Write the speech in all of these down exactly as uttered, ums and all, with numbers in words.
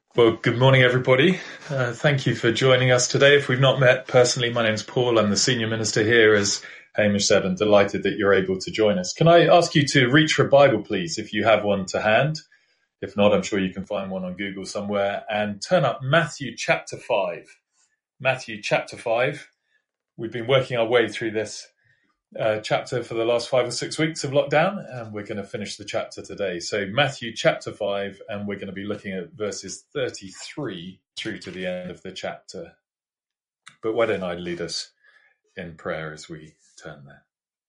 Well, good morning, everybody. Uh, thank you for joining us today. If we've not met personally, my name's Paul. I'm the senior minister here, as Hamish said, and delighted that you're able to join us. Can I ask you to reach for a Bible, please, if you have one to hand? If not, I'm sure you can find one on Google somewhere, and turn up Matthew chapter five. Matthew chapter five. We've been working our way through this Uh, chapter for the last five or six weeks of lockdown, and we're going to finish the chapter today. So Matthew chapter five, and we're going to be looking at verses thirty-three through to the end of the chapter. But why don't I lead us in prayer as we turn there?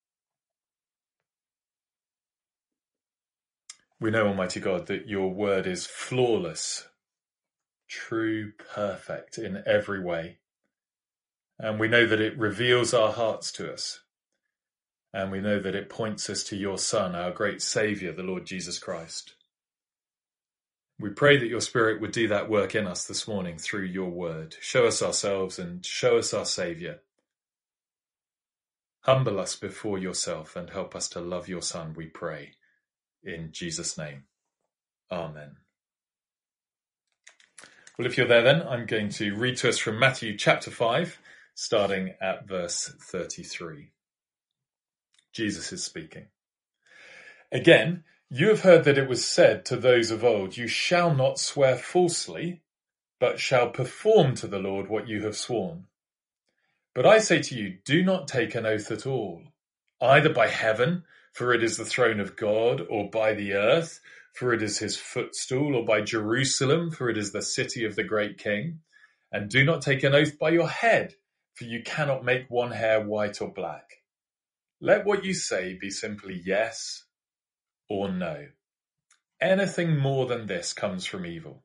We know, Almighty God, that your word is flawless, true, perfect in every way. And we know that it reveals our hearts to us. And we know that it points us to your Son, our great Saviour, the Lord Jesus Christ. We pray that your Spirit would do that work in us this morning through your word. Show us ourselves and show us our Saviour. Humble us before yourself and help us to love your Son, we pray. In Jesus' name. Amen. Well, if you're there then, I'm going to read to us from Matthew chapter five, starting at verse thirty-three. Jesus is speaking. Again, you have heard that it was said to those of old, you shall not swear falsely, but shall perform to the Lord what you have sworn. But I say to you, do not take an oath at all, either by heaven, for it is the throne of God, or by the earth, for it is his footstool, or by Jerusalem, for it is the city of the great king. And do not take an oath by your head, for you cannot make one hair white or black. Let what you say be simply yes or no. Anything more than this comes from evil.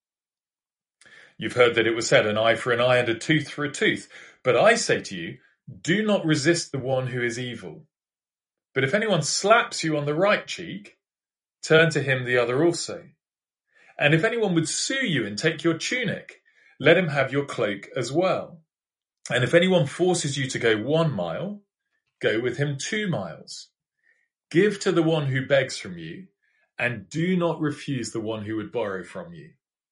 You've heard that it was said, an eye for an eye and a tooth for a tooth. But I say to you, do not resist the one who is evil. But if anyone slaps you on the right cheek, turn to him the other also. And if anyone would sue you and take your tunic, let him have your cloak as well. And if anyone forces you to go one mile, go with him two miles. Give to the one who begs from you, and do not refuse the one who would borrow from you.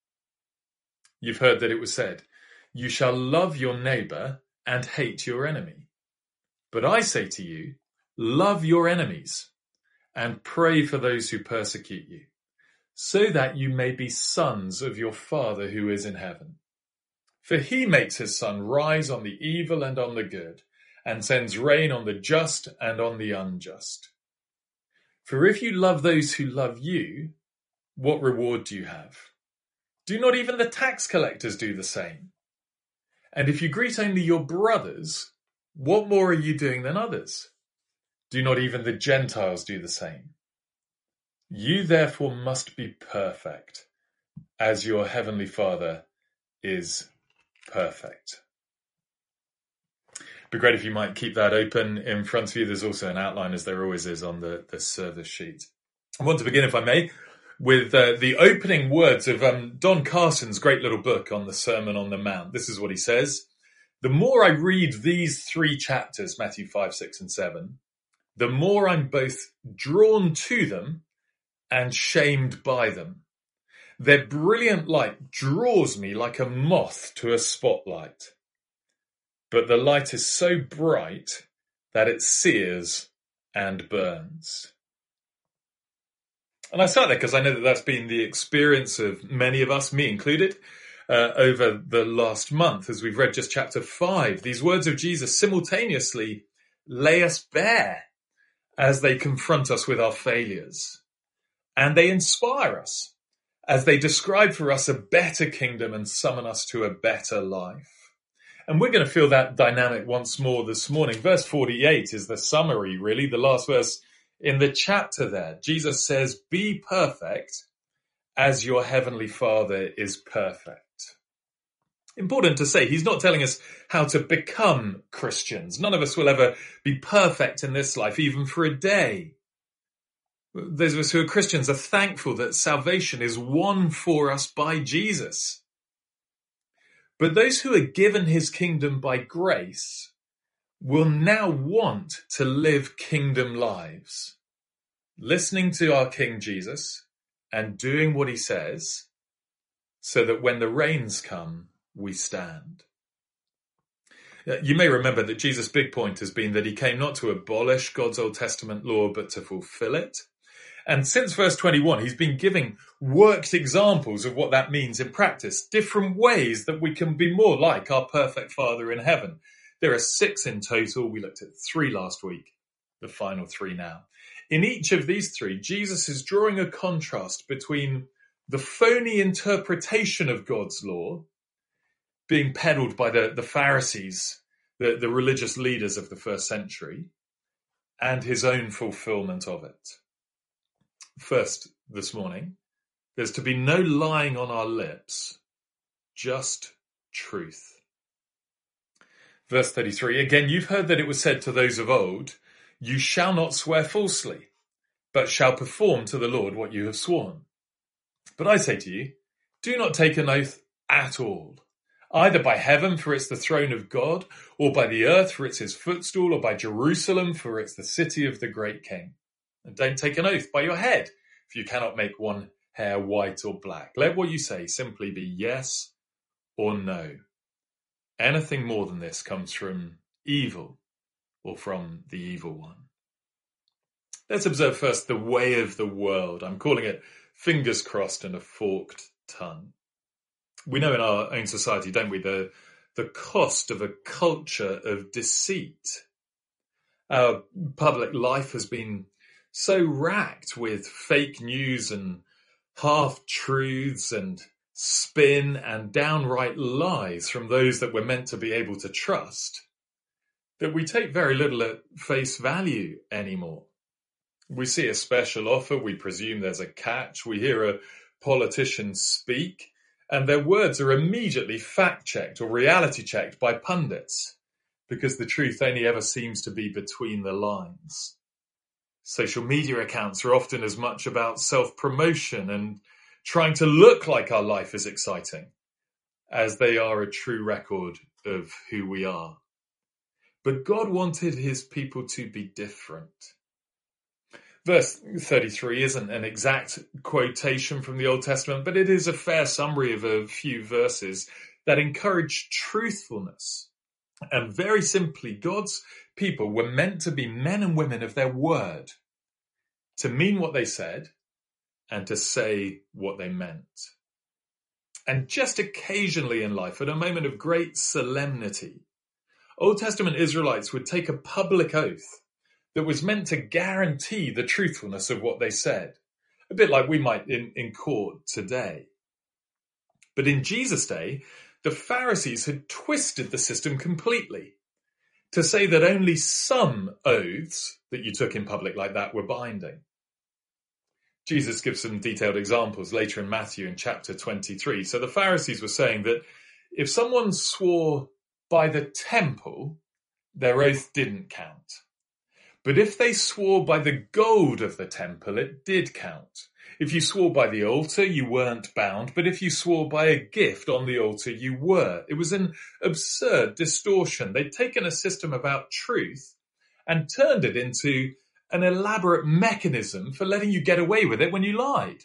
You've heard that it was said, you shall love your neighbor and hate your enemy. But I say to you, love your enemies and pray for those who persecute you, so that you may be sons of your Father who is in heaven. For he makes his sun rise on the evil and on the good, and sends rain on the just and on the unjust. For if you love those who love you, what reward do you have? Do not even the tax collectors do the same? And if you greet only your brothers, what more are you doing than others? Do not even the Gentiles do the same? You therefore must be perfect, as your heavenly Father is perfect. It'd be great if you might keep that open in front of you. There's also an outline, as there always is, on the, the service sheet. I want to begin, if I may, with uh, the opening words of um, Don Carson's great little book on the Sermon on the Mount. This is what he says. The more I read these three chapters, Matthew five, six, and seven, the more I'm both drawn to them and shamed by them. Their brilliant light draws me like a moth to a spotlight. But the light is so bright that it sears and burns. And I start there because I know that that's been the experience of many of us, me included, uh, over the last month as we've read just chapter five. These words of Jesus simultaneously lay us bare as they confront us with our failures. And they inspire us as they describe for us a better kingdom and summon us to a better life. And we're going to feel that dynamic once more this morning. Verse forty-eight is the summary, really, the last verse in the chapter there. Jesus says, be perfect as your heavenly Father is perfect. Important to say, he's not telling us how to become Christians. None of us will ever be perfect in this life, even for a day. Those of us who are Christians are thankful that salvation is won for us by Jesus. But those who are given his kingdom by grace will now want to live kingdom lives, listening to our King Jesus and doing what he says, so that when the rains come, we stand. You may remember that Jesus' big point has been that he came not to abolish God's Old Testament law, but to fulfill it. And since verse twenty-one, he's been giving worked examples of what that means in practice, different ways that we can be more like our perfect Father in heaven. There are six in total. We looked at three last week, the final three now. In each of these three, Jesus is drawing a contrast between the phony interpretation of God's law being peddled by the, the Pharisees, the, the religious leaders of the first century, and his own fulfillment of it. First, this morning, there's to be no lying on our lips, just truth. Verse thirty-three, again, you've heard that it was said to those of old, you shall not swear falsely, but shall perform to the Lord what you have sworn. But I say to you, do not take an oath at all, either by heaven, for it's the throne of God, or by the earth, for it's his footstool, or by Jerusalem, for it's the city of the great king. And don't take an oath by your head, if you cannot make one hair white or black. Let what you say simply be yes or no. Anything more than this comes from evil or from the evil one. Let's observe first the way of the world. I'm calling it fingers crossed and a forked tongue. We know in our own society, don't we, the, the cost of a culture of deceit. Our public life has been so racked with fake news and half-truths and spin and downright lies from those that we're meant to be able to trust that we take very little at face value anymore. We see a special offer, we presume there's a catch, we hear a politician speak, and their words are immediately fact-checked or reality-checked by pundits, because the truth only ever seems to be between the lines. Social media accounts are often as much about self-promotion and trying to look like our life is exciting as they are a true record of who we are. But God wanted his people to be different. Verse thirty-three isn't an exact quotation from the Old Testament, but it is a fair summary of a few verses that encourage truthfulness. And very simply, God's people were meant to be men and women of their word, to mean what they said and to say what they meant. And just occasionally in life, at a moment of great solemnity, Old Testament Israelites would take a public oath that was meant to guarantee the truthfulness of what they said, a bit like we might in, in court today. But in Jesus' day, the Pharisees had twisted the system completely to say that only some oaths that you took in public like that were binding. Jesus gives some detailed examples later in Matthew in chapter twenty-three. So the Pharisees were saying that if someone swore by the temple, their oath didn't count. But if they swore by the gold of the temple, it did count. If you swore by the altar, you weren't bound, but if you swore by a gift on the altar, you were. It was an absurd distortion. They'd taken a system about truth and turned it into an elaborate mechanism for letting you get away with it when you lied.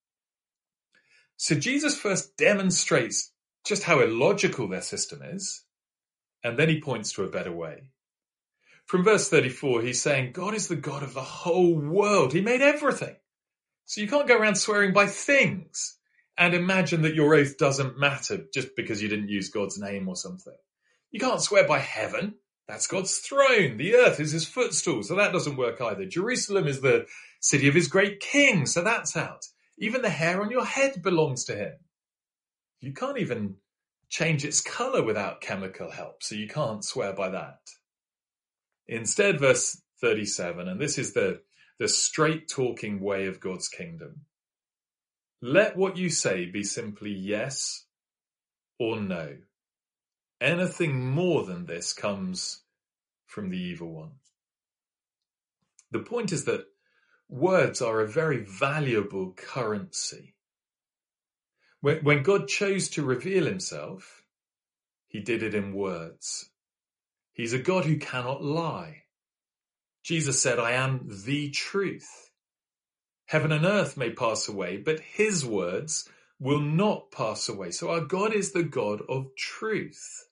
So Jesus first demonstrates just how illogical their system is, and then he points to a better way. From verse thirty-four, he's saying, God is the God of the whole world. He made everything. So you can't go around swearing by things and imagine that your oath doesn't matter just because you didn't use God's name or something. You can't swear by heaven. That's God's throne. The earth is his footstool, so that doesn't work either. Jerusalem is the city of his great king, so that's out. Even the hair on your head belongs to him. You can't even change its color without chemical help, so you can't swear by that. Instead, verse thirty-seven, and this is the, the straight-talking way of God's kingdom. Let what you say be simply yes or no. Anything more than this comes from the evil one. The point is that words are a very valuable currency. When, when God chose to reveal himself, he did it in words. He's a God who cannot lie. Jesus said, I am the truth. Heaven and earth may pass away, but his words will not pass away. So our God is the God of truth.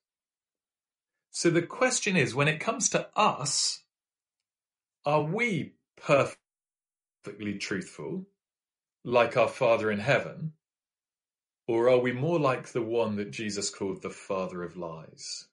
So the question is, when it comes to us, are we perfectly truthful, like our Father in heaven, or are we more like the one that Jesus called the father of lies?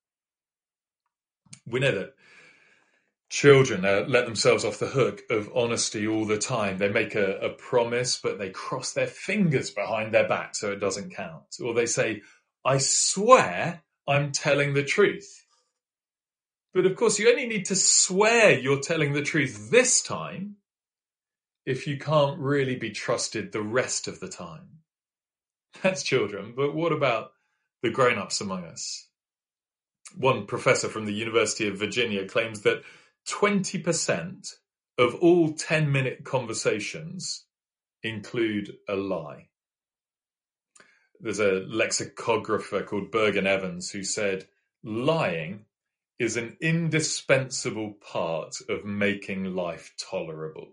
We know that children uh, let themselves off the hook of honesty all the time. They make a, a promise, but they cross their fingers behind their back so it doesn't count. Or they say, I swear I'm telling the truth. But of course, you only need to swear you're telling the truth this time if you can't really be trusted the rest of the time. That's children, but what about the grown-ups among us? One professor from the University of Virginia claims that twenty percent of all ten-minute conversations include a lie. There's a lexicographer called Bergen Evans who said, lying is an indispensable part of making life tolerable.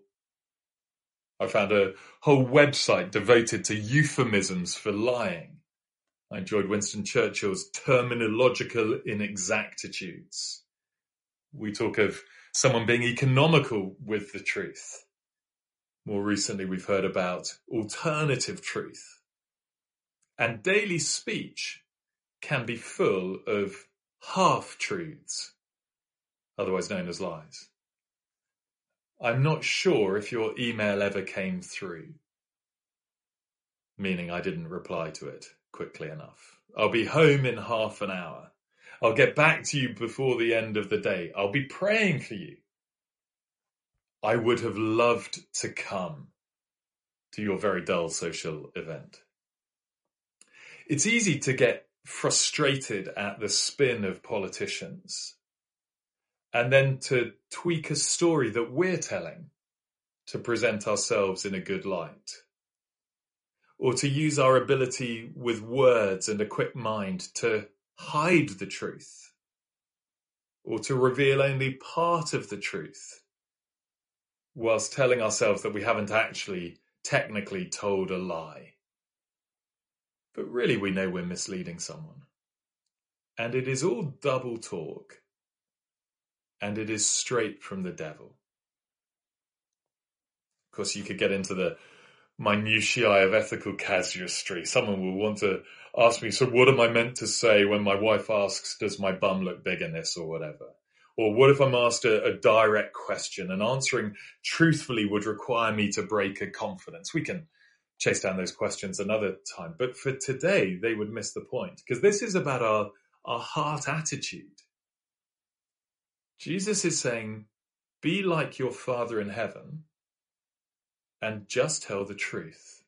I found a whole website devoted to euphemisms for lying. I enjoyed Winston Churchill's terminological inexactitudes. We talk of someone being economical with the truth. More recently, we've heard about alternative truth. And daily speech can be full of half-truths, otherwise known as lies. I'm not sure if your email ever came through, meaning I didn't reply to it quickly enough. I'll be home in half an hour. I'll get back to you before the end of the day. I'll be praying for you. I would have loved to come to your very dull social event. It's easy to get frustrated at the spin of politicians and then to tweak a story that we're telling to present ourselves in a good light, or to use our ability with words and a quick mind to hide the truth, or to reveal only part of the truth, whilst telling ourselves that we haven't actually technically told a lie. But really we know we're misleading someone. And it is all double talk. And it is straight from the devil. Of course, you could get into the minutiae of ethical casuistry. Someone will want to ask me, so what am I meant to say when my wife asks, does my bum look big in this or whatever? Or what if I'm asked a, a direct question and answering truthfully would require me to break a confidence? We can chase down those questions another time. But for today, they would miss the point, because this is about our, our heart attitude. Jesus is saying, be like your Father in heaven and just tell the truth.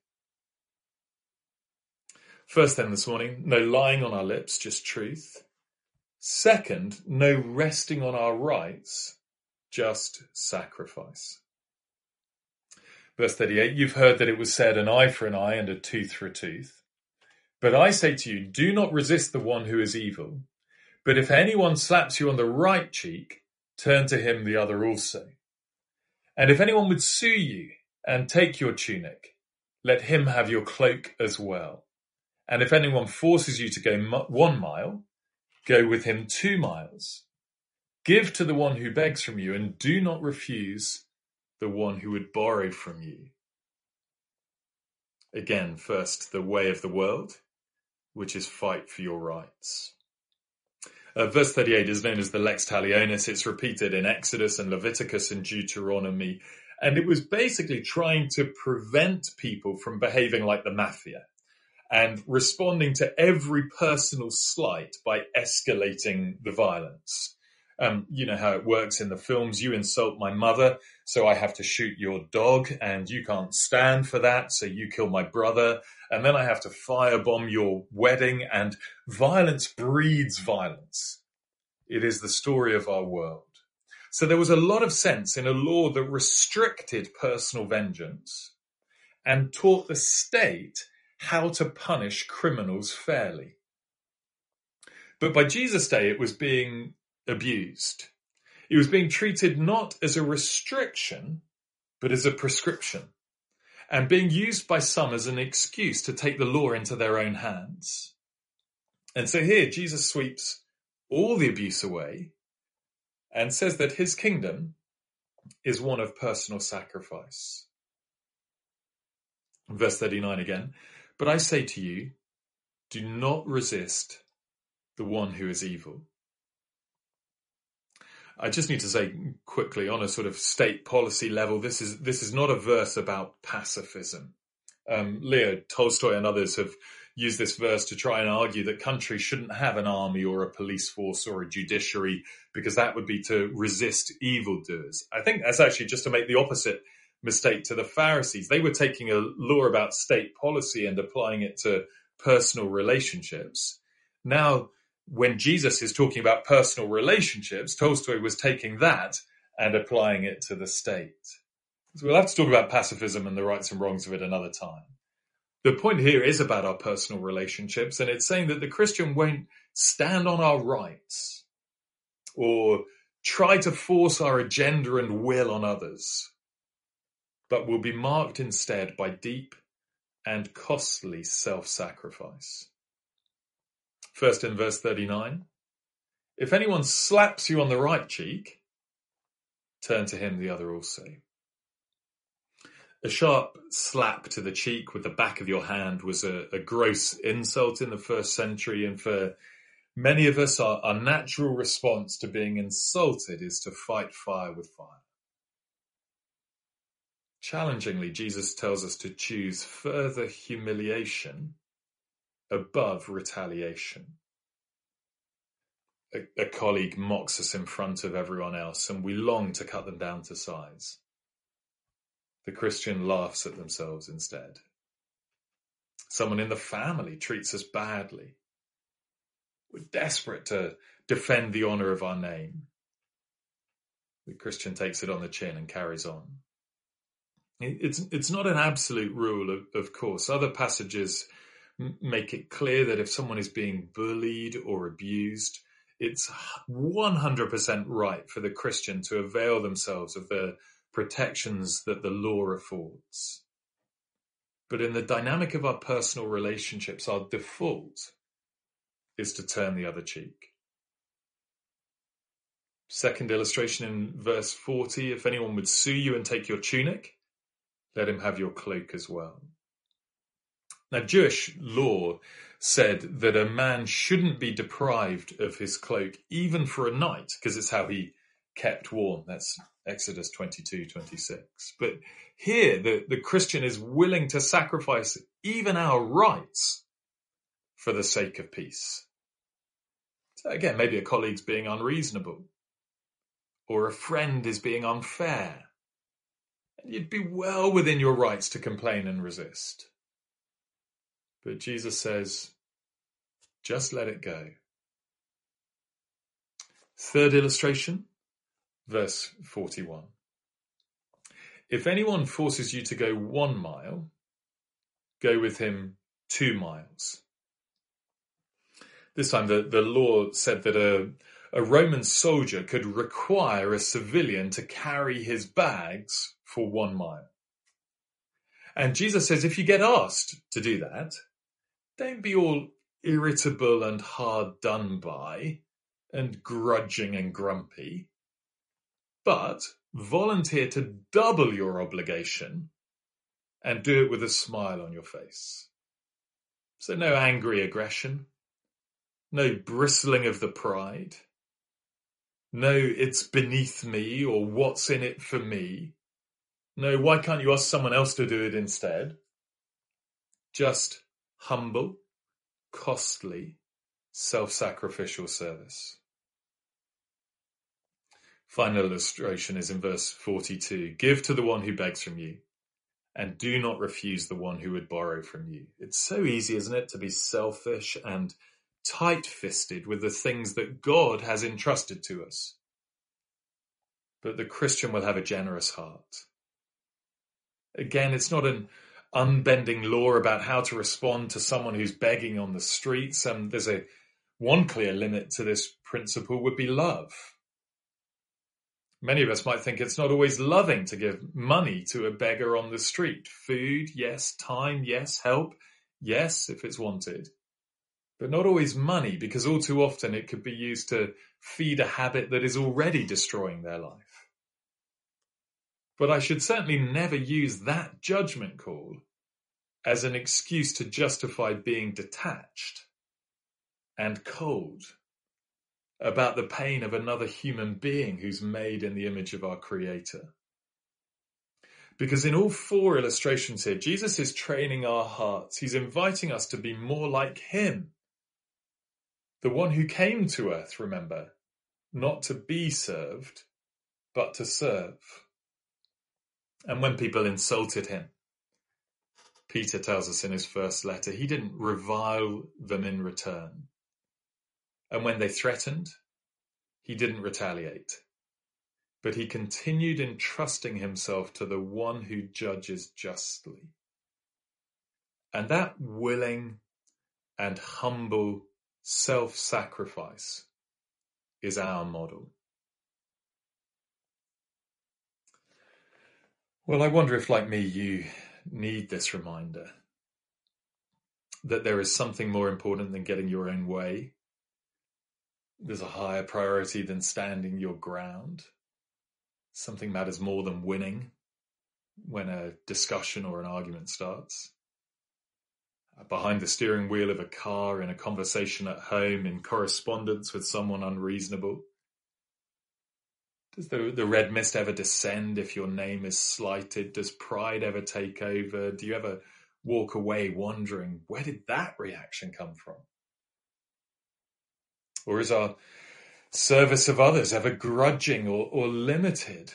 First then this morning, no lying on our lips, just truth. Second, no resting on our rights, just sacrifice. Verse thirty-eight, you've heard that it was said, an eye for an eye and a tooth for a tooth. But I say to you, do not resist the one who is evil. But if anyone slaps you on the right cheek, turn to him the other also. And if anyone would sue you and take your tunic, let him have your cloak as well. And if anyone forces you to go one mile, go with him two miles. Give to the one who begs from you, and do not refuse the one who would borrow from you. Again, first, the way of the world, which is fight for your rights. Uh, verse thirty-eight is known as the Lex Talionis. It's repeated in Exodus and Leviticus and Deuteronomy. And it was basically trying to prevent people from behaving like the mafia and responding to every personal slight by escalating the violence. Um, you know how it works in the films. You insult my mother, so I have to shoot your dog, and you can't stand for that, so you kill my brother, and then I have to firebomb your wedding, and violence breeds violence. It is the story of our world. So there was a lot of sense in a law that restricted personal vengeance and taught the state how to punish criminals fairly. But by Jesus' day, it was being abused. It was being treated not as a restriction, but as a prescription. and being used by some as an excuse to take the law into their own hands. And so here Jesus sweeps all the abuse away and says that his kingdom is one of personal sacrifice. Verse thirty-nine again, but I say to you, do not resist the one who is evil. I just need to say quickly, on a sort of state policy level, this is this is not a verse about pacifism. Um, Leo Tolstoy and others have used this verse to try and argue that countries shouldn't have an army or a police force or a judiciary because that would be to resist evildoers. I think that's actually just to make the opposite mistake to the Pharisees. They were taking a law about state policy and applying it to personal relationships. Now, when Jesus is talking about personal relationships, Tolstoy was taking that and applying it to the state. So we'll have to talk about pacifism and the rights and wrongs of it another time. The point here is about our personal relationships, and it's saying that the Christian won't stand on our rights or try to force our agenda and will on others, but will be marked instead by deep and costly self-sacrifice. First in verse thirty-nine, if anyone slaps you on the right cheek, turn to him the other also. A sharp slap to the cheek with the back of your hand was a, a gross insult in the first century, and for many of us, our, our natural response to being insulted is to fight fire with fire. Challengingly, Jesus tells us to choose further humiliation above retaliation. A, a colleague mocks us in front of everyone else, and we long to cut them down to size. The Christian laughs at themselves instead. Someone in the family treats us badly. We're desperate to defend the honor of our name. The Christian takes it on the chin and carries on. It's, it's not an absolute rule, of, of course. Other passages make it clear that if someone is being bullied or abused, it's one hundred percent right for the Christian to avail themselves of the protections that the law affords. But in the dynamic of our personal relationships, our default is to turn the other cheek. Second illustration in verse forty, if anyone would sue you and take your tunic, let him have your cloak as well. Now, Jewish law said that a man shouldn't be deprived of his cloak even for a night, because it's how he kept warm. That's Exodus twenty-two twenty-six. But here, the, the Christian is willing to sacrifice even our rights for the sake of peace. So again, maybe a colleague's being unreasonable, or a friend is being unfair. And you'd be well within your rights to complain and resist. But Jesus says, just let it go. Third illustration, verse forty-one. If anyone forces you to go one mile, go with him two miles. This time the, the law said that a, a Roman soldier could require a civilian to carry his bags for one mile. And Jesus says, if you get asked to do that, don't be all irritable and hard done by and grudging and grumpy, but volunteer to double your obligation and do it with a smile on your face. So no angry aggression, no bristling of the pride, no it's beneath me or what's in it for me. No, why can't you ask someone else to do it instead? Just humble, costly, self-sacrificial service. Final illustration is in verse forty-two. Give to the one who begs from you, and do not refuse the one who would borrow from you. It's so easy, isn't it, to be selfish and tight-fisted with the things that God has entrusted to us. But the Christian will have a generous heart. Again, it's not an unbending law about how to respond to someone who's begging on the streets. And there's a one clear limit to this principle would be love. Many of us might think it's not always loving to give money to a beggar on the street. Food, yes. Time, yes. Help, yes, if it's wanted. But not always money, because all too often it could be used to feed a habit that is already destroying their life. But I should certainly never use that judgment call as an excuse to justify being detached and cold about the pain of another human being who's made in the image of our Creator. Because in all four illustrations here, Jesus is training our hearts. He's inviting us to be more like him. The one who came to earth, remember, not to be served, but to serve. And when people insulted him, Peter tells us in his first letter, he didn't revile them in return. And when they threatened, he didn't retaliate. But he continued entrusting himself to the one who judges justly. And that willing and humble self-sacrifice is our model. Well, I wonder if, like me, you need this reminder that there is something more important than getting your own way. There's a higher priority than standing your ground. Something matters more than winning when a discussion or an argument starts. Behind the steering wheel of a car, in a conversation at home, in correspondence with someone unreasonable. Does the, the red mist ever descend if your name is slighted? Does pride ever take over? Do you ever walk away wondering, where did that reaction come from? Or is our service of others ever grudging or, or limited?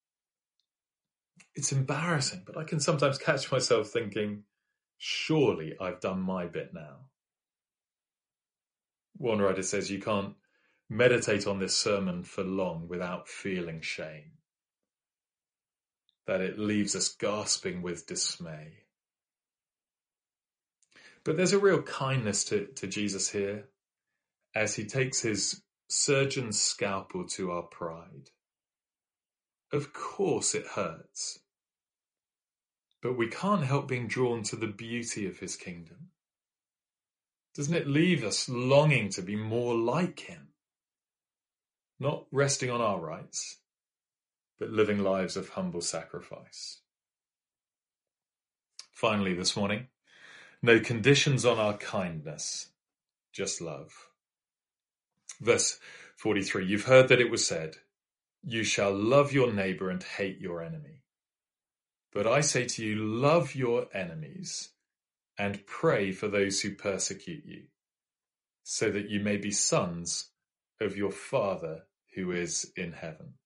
It's embarrassing, but I can sometimes catch myself thinking, surely I've done my bit now. One writer says you can't meditate on this sermon for long without feeling shame, that it leaves us gasping with dismay. But there's a real kindness to, to Jesus here as he takes his surgeon's scalpel to our pride. Of course it hurts, but we can't help being drawn to the beauty of his kingdom. Doesn't it leave us longing to be more like him? Not resting on our rights, but living lives of humble sacrifice. Finally this morning, no conditions on our kindness, just love. Verse forty-three, you've heard that it was said, you shall love your neighbor and hate your enemy. But I say to you, love your enemies and pray for those who persecute you, so that you may be sons of your Father who is in heaven.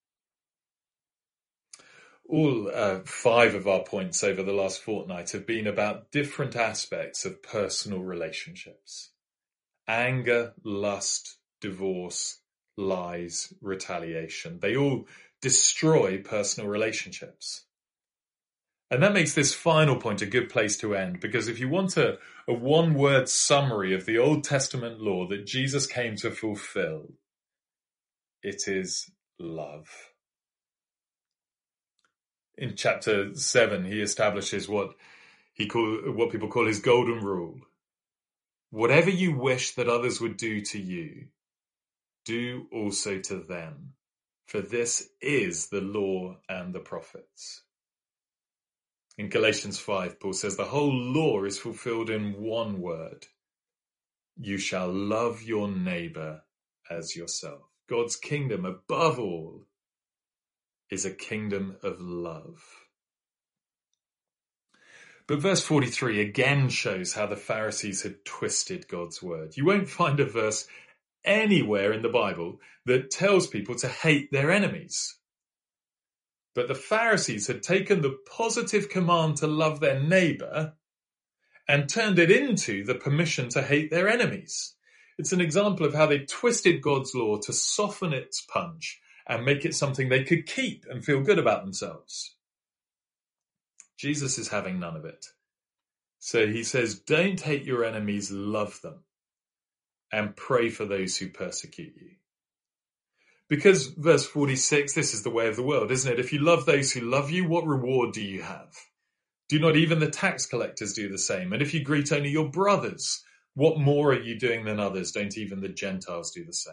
All uh, five of our points over the last fortnight have been about different aspects of personal relationships. Anger, lust, divorce, lies, retaliation. They all destroy personal relationships. And that makes this final point a good place to end, because if you want a, a one-word summary of the Old Testament law that Jesus came to fulfill, it is love. In chapter seven, he establishes what he call, what people call his golden rule. Whatever you wish that others would do to you, do also to them, for this is the law and the prophets. In Galatians five, Paul says the whole law is fulfilled in one word. You shall love your neighbor as yourself. God's kingdom, above all, is a kingdom of love. But verse forty-three again shows how the Pharisees had twisted God's word. You won't find a verse anywhere in the Bible that tells people to hate their enemies. But the Pharisees had taken the positive command to love their neighbor and turned it into the permission to hate their enemies. It's an example of how they twisted God's law to soften its punch and make it something they could keep and feel good about themselves. Jesus is having none of it. So he says, don't hate your enemies, love them, and pray for those who persecute you. Because verse forty-six, this is the way of the world, isn't it? If you love those who love you, what reward do you have? Do not even the tax collectors do the same? And if you greet only your brothers, what more are you doing than others? Don't even the Gentiles do the same?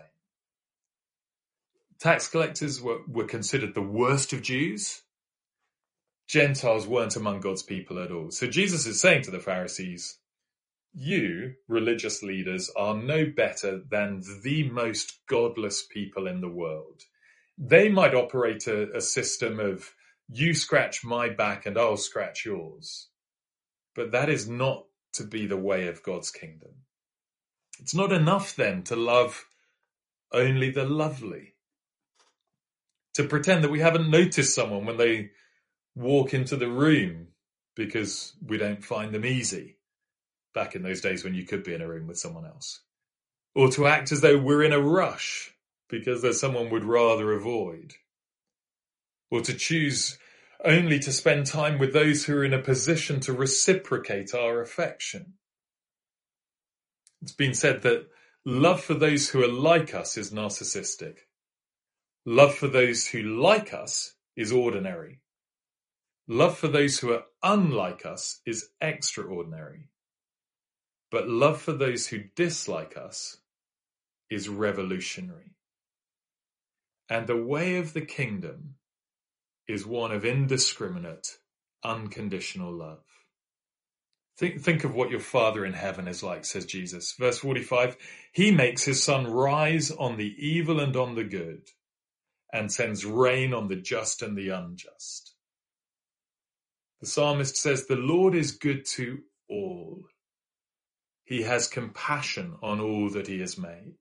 Tax collectors were, were considered the worst of Jews. Gentiles weren't among God's people at all. So Jesus is saying to the Pharisees, you, religious leaders, are no better than the most godless people in the world. They might operate a, a system of you scratch my back and I'll scratch yours. But that is not to be the way of God's kingdom. It's not enough then to love only the lovely. To pretend that we haven't noticed someone when they walk into the room because we don't find them easy. Back in those days when you could be in a room with someone else. Or to act as though we're in a rush because there's someone we'd rather avoid. Or to choose only to spend time with those who are in a position to reciprocate our affection. It's been said that love for those who are like us is narcissistic. Love for those who like us is ordinary. Love for those who are unlike us is extraordinary. But love for those who dislike us is revolutionary. And the way of the kingdom is one of indiscriminate, unconditional love. Think, think of what your Father in heaven is like, says Jesus. Verse forty-five, he makes his sun rise on the evil and on the good, and sends rain on the just and the unjust. The psalmist says, the Lord is good to all. He has compassion on all that he has made.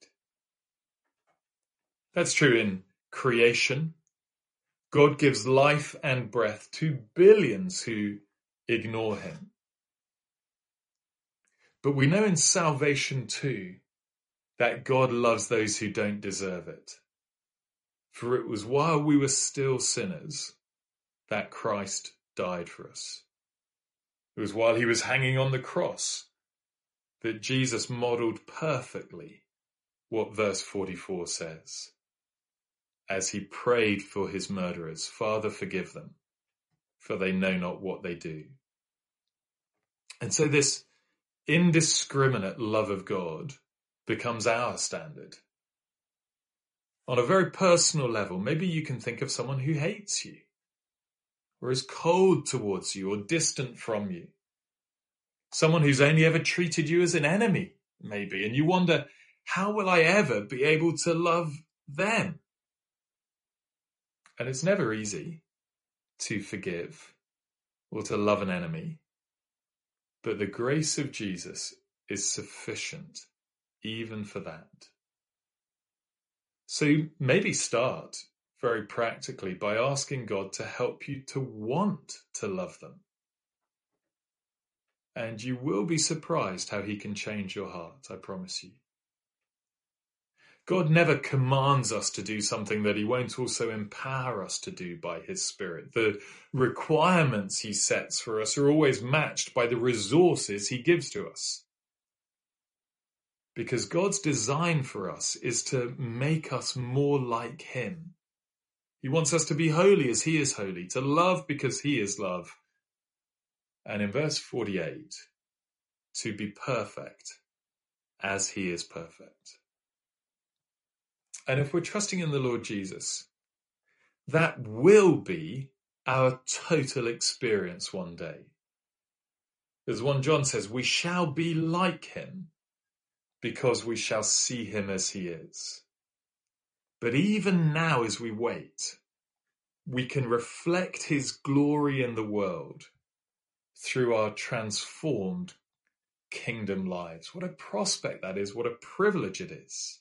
That's true in creation. God gives life and breath to billions who ignore him. But we know in salvation too that God loves those who don't deserve it. For it was while we were still sinners that Christ died for us. It was while he was hanging on the cross that Jesus modelled perfectly what verse forty-four says. As he prayed for his murderers, Father, forgive them, for they know not what they do. And so this indiscriminate love of God becomes our standard. On a very personal level, maybe you can think of someone who hates you, or is cold towards you, or distant from you. Someone who's only ever treated you as an enemy, maybe, and you wonder, how will I ever be able to love them? And it's never easy to forgive or to love an enemy, but the grace of Jesus is sufficient even for that. So maybe start very practically by asking God to help you to want to love them. And you will be surprised how he can change your heart, I promise you. God never commands us to do something that he won't also empower us to do by his Spirit. The requirements he sets for us are always matched by the resources he gives to us. Because God's design for us is to make us more like him. He wants us to be holy as he is holy, to love because he is love. And in verse forty-eight, to be perfect as he is perfect. And if we're trusting in the Lord Jesus, that will be our total experience one day. As First John says, we shall be like him because we shall see him as he is. But even now as we wait, we can reflect his glory in the world through our transformed kingdom lives. What a prospect that is. What a privilege it is.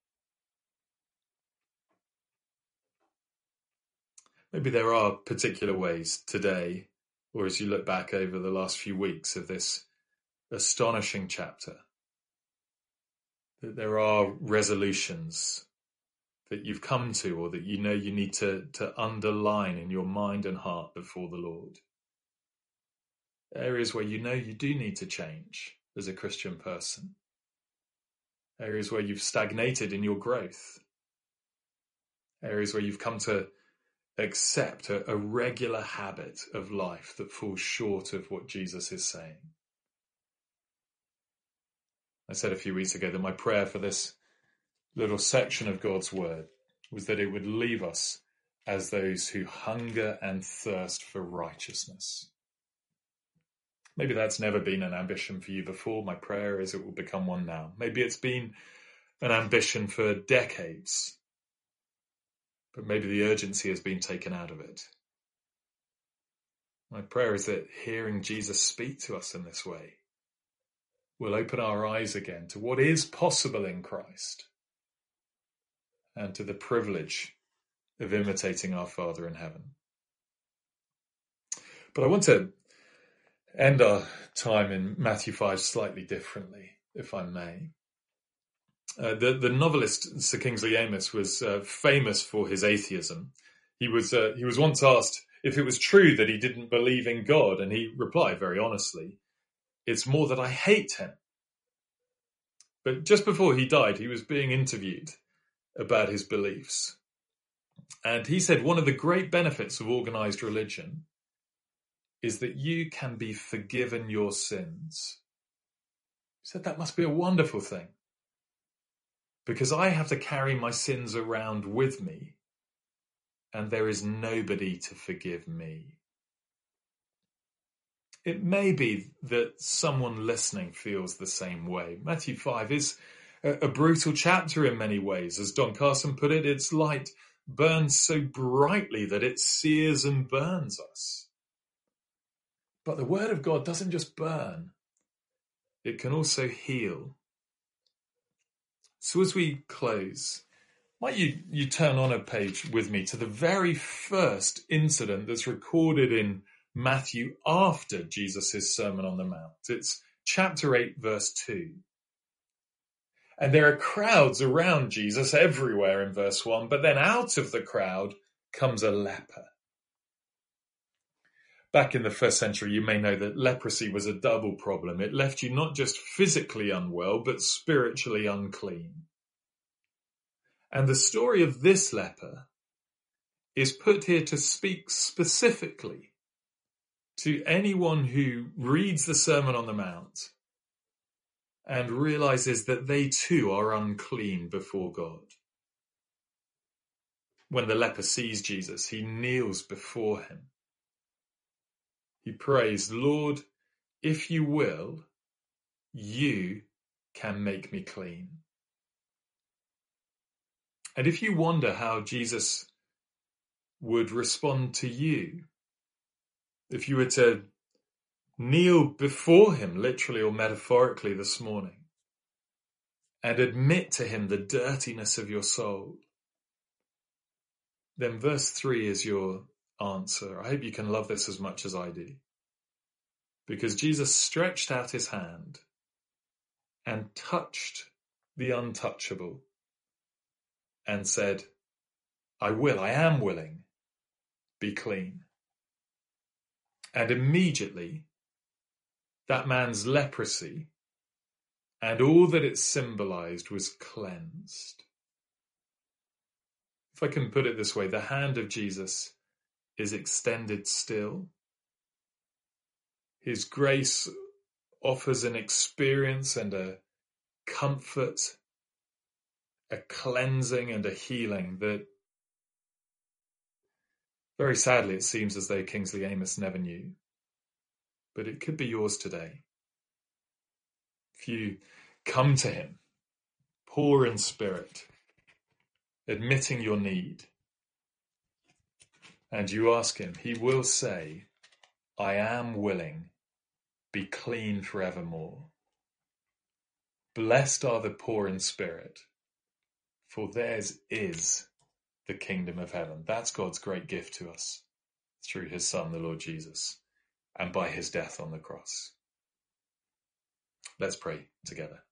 Maybe there are particular ways today, or as you look back over the last few weeks of this astonishing chapter, that there are resolutions that you've come to, or that you know you need to, to underline in your mind and heart before the Lord. Areas where you know you do need to change as a Christian person. Areas where you've stagnated in your growth. areas where you've come to accept a, a regular habit of life that falls short of what Jesus is saying. I said a few weeks ago that my prayer for this little section of God's word was that it would leave us as those who hunger and thirst for righteousness. Maybe that's never been an ambition for you before. My prayer is it will become one now. Maybe it's been an ambition for decades, but maybe the urgency has been taken out of it. My prayer is that hearing Jesus speak to us in this way will open our eyes again to what is possible in Christ and to the privilege of imitating our Father in heaven. But I want to end our time in Matthew five slightly differently, if I may. Uh, the, the novelist Sir Kingsley Amis was uh, famous for his atheism. He was uh, he was once asked if it was true that he didn't believe in God, and he replied very honestly, "It's more that I hate him." But just before he died, he was being interviewed about his beliefs. And he said one of the great benefits of organized religion is that you can be forgiven your sins. He said that must be a wonderful thing, because I have to carry my sins around with me, and there is nobody to forgive me. It may be that someone listening feels the same way. Matthew five is a, a brutal chapter in many ways. As Don Carson put it, its light burns so brightly that it sears and burns us. But the word of God doesn't just burn, it can also heal. So as we close, might you, you turn on a page with me to the very first incident that's recorded in Matthew after Jesus' Sermon on the Mount. It's chapter eight, verse two. And there are crowds around Jesus everywhere in verse one, but then out of the crowd comes a leper. Back in the first century, you may know that leprosy was a double problem. It left you not just physically unwell, but spiritually unclean. And the story of this leper is put here to speak specifically to anyone who reads the Sermon on the Mount and realizes that they too are unclean before God. When the leper sees Jesus, he kneels before him. He prays, "Lord, if you will, you can make me clean." And if you wonder how Jesus would respond to you, if you were to kneel before him, literally or metaphorically this morning, and admit to him the dirtiness of your soul, then verse three is your answer. I hope you can love this as much as I do. Because Jesus stretched out his hand and touched the untouchable and said, "I will, I am willing, be clean." And immediately, that man's leprosy and all that it symbolized was cleansed. If I can put it this way, the hand of Jesus is extended still. His grace offers an experience and a comfort, a cleansing and a healing that, very sadly, it seems as though Kingsley Amis never knew. But it could be yours today. If you come to him, poor in spirit, admitting your need, and you ask him, he will say, "I am willing, be clean forevermore." Blessed are the poor in spirit, for theirs is the kingdom of heaven. That's God's great gift to us through his Son, the Lord Jesus, and by his death on the cross. Let's pray together.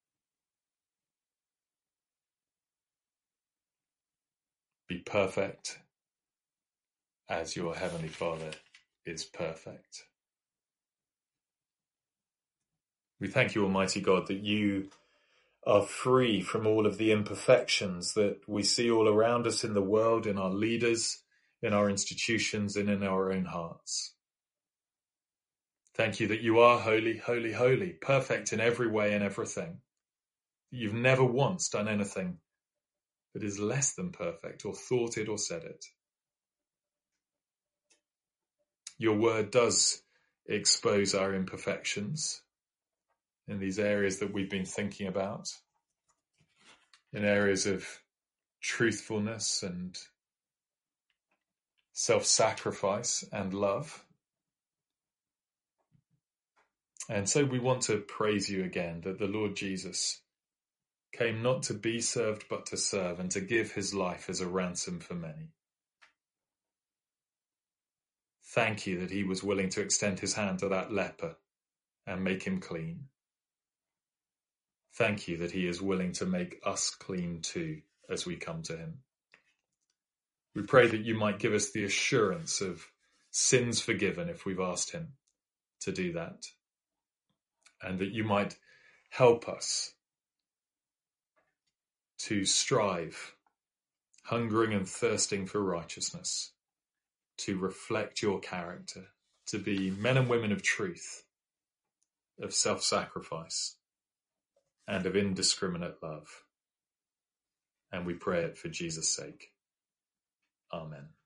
Be perfect as your heavenly Father is perfect. We thank you, Almighty God, that you are free from all of the imperfections that we see all around us in the world, in our leaders, in our institutions, and in our own hearts. Thank you that you are holy, holy, holy, perfect in every way and everything. You've never once done anything that is less than perfect, or thought it or said it. Your word does expose our imperfections in these areas that we've been thinking about, in areas of truthfulness and self-sacrifice and love. And so we want to praise you again that the Lord Jesus came not to be served but to serve, and to give his life as a ransom for many. Thank you that he was willing to extend his hand to that leper and make him clean. Thank you that he is willing to make us clean too as we come to him. We pray that you might give us the assurance of sins forgiven if we've asked him to do that, and that you might help us to strive, hungering and thirsting for righteousness, to reflect your character, to be men and women of truth, of self-sacrifice, and of indiscriminate love. And we pray it for Jesus' sake. Amen.